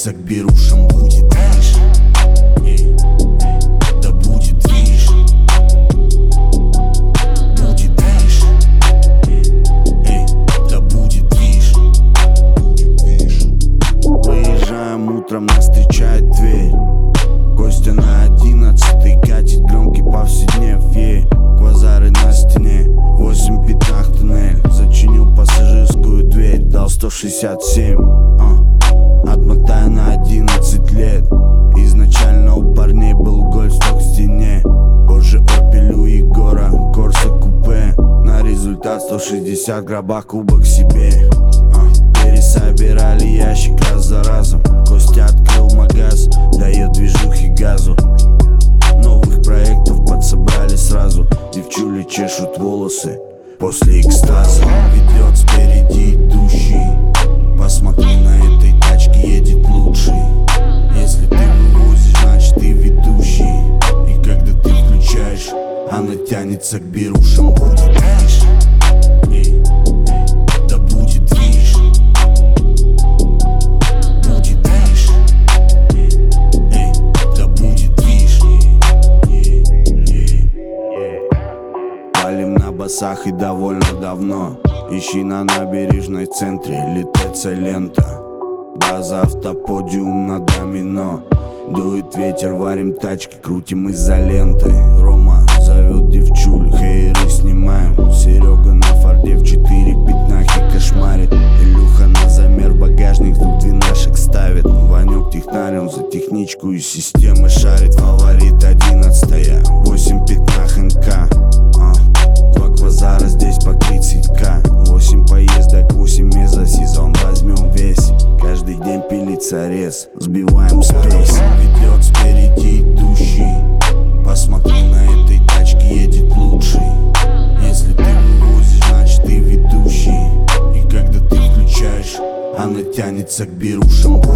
тянется к берушам. Будет движ, да будет движ. Будет движ, да будет движ. Выезжаем утром, нас встречает дверь. Костя на 11-й катит громкий повседнев. Квазары на стене, 8 пятнах туннель. Зачинил пассажирскую дверь, дал 167. Отмотаю на 11 лет. Изначально у парней был гольф-сток в стене. Позже Opel у Егора, Корса купе. На результат 160 граба кубок себе. Пересобирали ящик раз за разом. Костя открыл магаз, дает движухи газу. Новых проектов подсобрали сразу. Девчули чешут волосы после экстаза. Ведет спереди идущий. Посмотри, на этой тачке едет лучший. Если ты вывозишь, значит ты ведущий. И когда ты включаешь, она тянется к берушам. Будет движ, да будет движ. Будет движ, да будет движ. Палим на басах и довольно давно. Ищи на набережной в центре, ЛТЦ лента. База, автоподиум на домино. Дует ветер, варим тачки, крутим изолентой. Рома зовет девчуль, хейры снимаем. Серега на форде в 4 пятнахи кошмарит. Илюха на замер багажник, тут двенашек ставит. Ванек технарем за техничку и системы шарит. Фаворит 11-я, 8 пятнах НК. Два квазара здесь по 30к. 8 поездок, 8 мест за сезон, возьмем весь. Каждый день пилится рез, сбиваем спейс. Ведет спереди идущий. Посмотри, на этой тачке едет лучший. Если ты вывозишь, значит ты ведущий. И когда ты включаешь, она тянется к берушам.